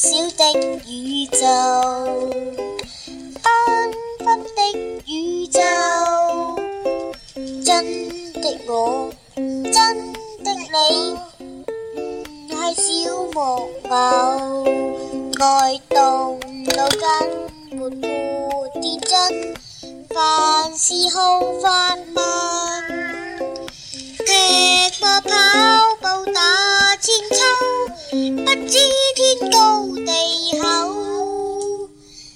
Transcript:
小的宇宙，繽紛的宇宙，真的我，真的你，唔係小木偶，愛動腦筋，活潑天真，凡事好發問，吃過派。